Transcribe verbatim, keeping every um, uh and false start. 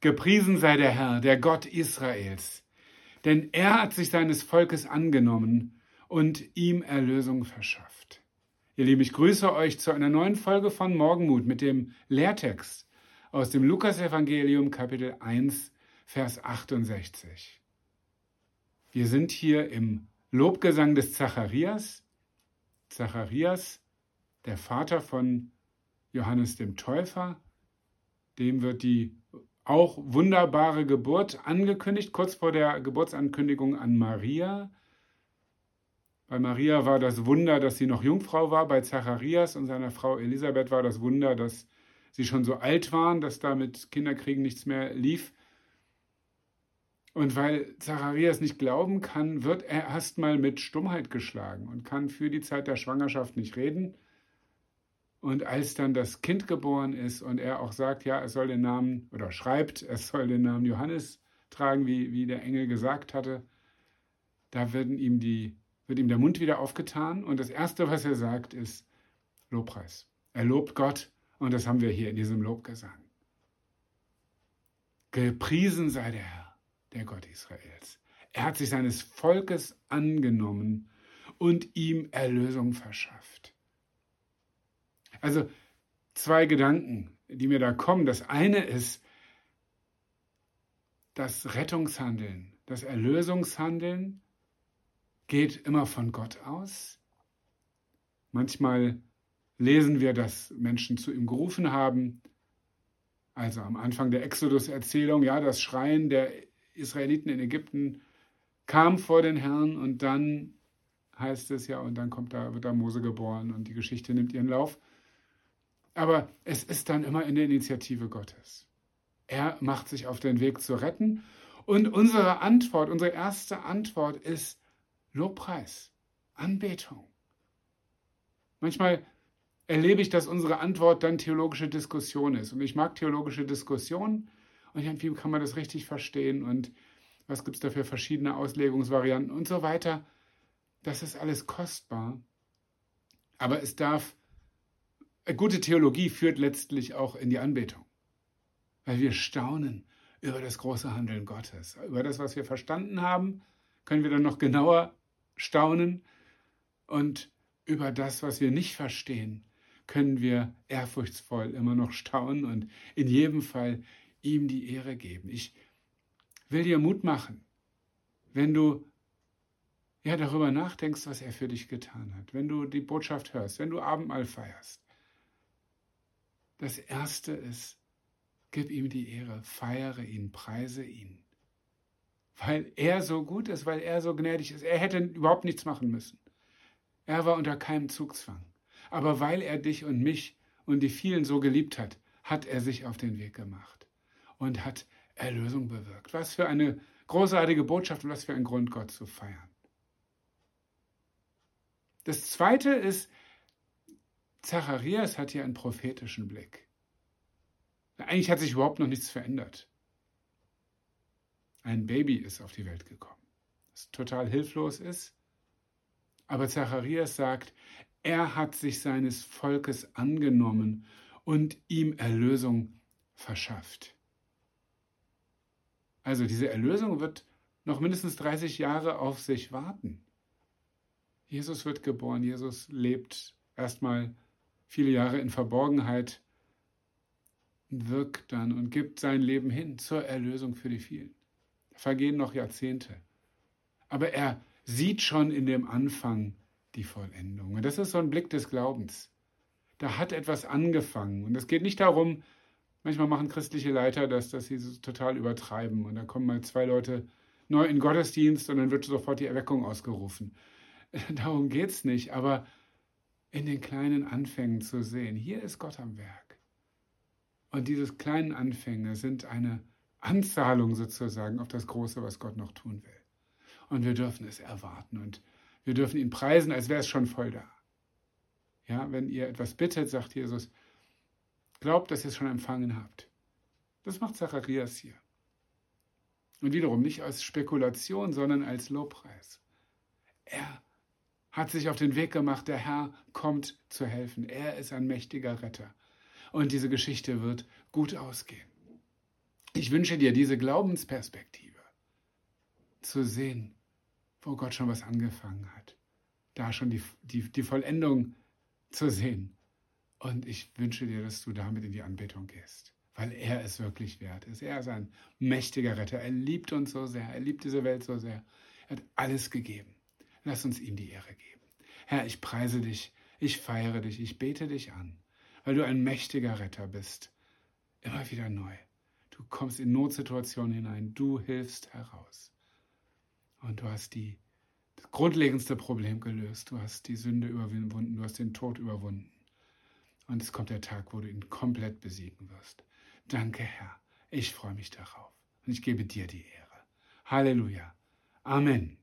Gepriesen sei der Herr, der Gott Israels, denn er hat sich seines Volkes angenommen und ihm Erlösung verschafft. Ihr Lieben, ich grüße euch zu einer neuen Folge von Morgenmut mit dem Lehrtext aus dem Lukasevangelium Kapitel eins, Vers achtundsechzig. Wir sind hier im Lobgesang des Zacharias. Zacharias, der Vater von Johannes dem Täufer, dem wird die auch wunderbare Geburt angekündigt, kurz vor der Geburtsankündigung an Maria. Bei Maria war das Wunder, dass sie noch Jungfrau war. Bei Zacharias und seiner Frau Elisabeth war das Wunder, dass sie schon so alt waren, dass da mit Kinderkriegen nichts mehr lief. Und weil Zacharias nicht glauben kann, wird er erstmal mit Stummheit geschlagen und kann für die Zeit der Schwangerschaft nicht reden. Und als dann das Kind geboren ist und er auch sagt, ja, es soll den Namen, oder schreibt, es soll den Namen Johannes tragen, wie, wie der Engel gesagt hatte, da werden ihm die, wird ihm der Mund wieder aufgetan. Und das Erste, was er sagt, ist Lobpreis. Er lobt Gott und das haben wir hier in diesem Lobgesang. Gepriesen sei der Herr, der Gott Israels. Er hat sich seines Volkes angenommen und ihm Erlösung verschafft. Also zwei Gedanken, die mir da kommen. Das eine ist das Rettungshandeln, das Erlösungshandeln geht immer von Gott aus. Manchmal lesen wir, dass Menschen zu ihm gerufen haben. Also am Anfang der Exodus-Erzählung, ja, das Schreien der Israeliten in Ägypten kam vor den Herrn und dann heißt es ja, und dann kommt da, wird da Mose geboren und die Geschichte nimmt ihren Lauf. Aber es ist dann immer in der Initiative Gottes. Er macht sich auf den Weg zu retten. Und unsere Antwort, unsere erste Antwort ist Lobpreis, Anbetung. Manchmal erlebe ich, dass unsere Antwort dann theologische Diskussion ist. Und ich mag theologische Diskussionen. Und wie kann man das richtig verstehen? Und was gibt es da für verschiedene Auslegungsvarianten und so weiter? Das ist alles kostbar. Aber es darf Gute Theologie führt letztlich auch in die Anbetung, weil wir staunen über das große Handeln Gottes. Über das, was wir verstanden haben, können wir dann noch genauer staunen und über das, was wir nicht verstehen, können wir ehrfurchtsvoll immer noch staunen und in jedem Fall ihm die Ehre geben. Ich will dir Mut machen, wenn du ja darüber nachdenkst, was er für dich getan hat, wenn du die Botschaft hörst, wenn du Abendmahl feierst. Das Erste ist, gib ihm die Ehre, feiere ihn, preise ihn. Weil er so gut ist, weil er so gnädig ist. Er hätte überhaupt nichts machen müssen. Er war unter keinem Zugzwang. Aber weil er dich und mich und die vielen so geliebt hat, hat er sich auf den Weg gemacht und hat Erlösung bewirkt. Was für eine großartige Botschaft und was für ein Grund, Gott zu feiern. Das Zweite ist, Zacharias hat hier einen prophetischen Blick. Eigentlich hat sich überhaupt noch nichts verändert. Ein Baby ist auf die Welt gekommen, das total hilflos ist. Aber Zacharias sagt, er hat sich seines Volkes angenommen und ihm Erlösung verschafft. Also diese Erlösung wird noch mindestens dreißig Jahre auf sich warten. Jesus wird geboren, Jesus lebt erstmal viele Jahre in Verborgenheit, wirkt dann und gibt sein Leben hin zur Erlösung für die vielen. Da vergehen noch Jahrzehnte. Aber er sieht schon in dem Anfang die Vollendung. Und das ist so ein Blick des Glaubens. Da hat etwas angefangen. Und es geht nicht darum, manchmal machen christliche Leiter das, dass sie so total übertreiben. Und da kommen mal zwei Leute neu in den Gottesdienst und dann wird sofort die Erweckung ausgerufen. Darum geht es nicht, aber in den kleinen Anfängen zu sehen, hier ist Gott am Werk. Und diese kleinen Anfänge sind eine Anzahlung sozusagen auf das Große, was Gott noch tun will. Und wir dürfen es erwarten und wir dürfen ihn preisen, als wäre es schon voll da. Ja, wenn ihr etwas bittet, sagt Jesus, glaubt, dass ihr es schon empfangen habt. Das macht Zacharias hier. Und wiederum nicht als Spekulation, sondern als Lobpreis. Er hat sich auf den Weg gemacht, der Herr kommt zu helfen. Er ist ein mächtiger Retter. Und diese Geschichte wird gut ausgehen. Ich ich wünsche dir diese Glaubensperspektive zu sehen, wo Gott schon was angefangen hat. Da schon die, die, die Vollendung zu sehen. Und ich wünsche dir, dass du damit in die Anbetung gehst, weil er es wirklich wert ist. Er ist ein mächtiger Retter. Er liebt uns so sehr. Er liebt diese Welt so sehr. Er hat alles gegeben. Lass uns ihm die Ehre geben. Herr, ich preise dich. Ich feiere dich. Ich bete dich an, weil du ein mächtiger Retter bist. Immer wieder neu. Du kommst in Notsituationen hinein. Du hilfst heraus. Und du hast die, das grundlegendste Problem gelöst. Du hast die Sünde überwunden. Du hast den Tod überwunden. Und es kommt der Tag, wo du ihn komplett besiegen wirst. Danke, Herr. Ich freue mich darauf. Und ich gebe dir die Ehre. Halleluja. Amen.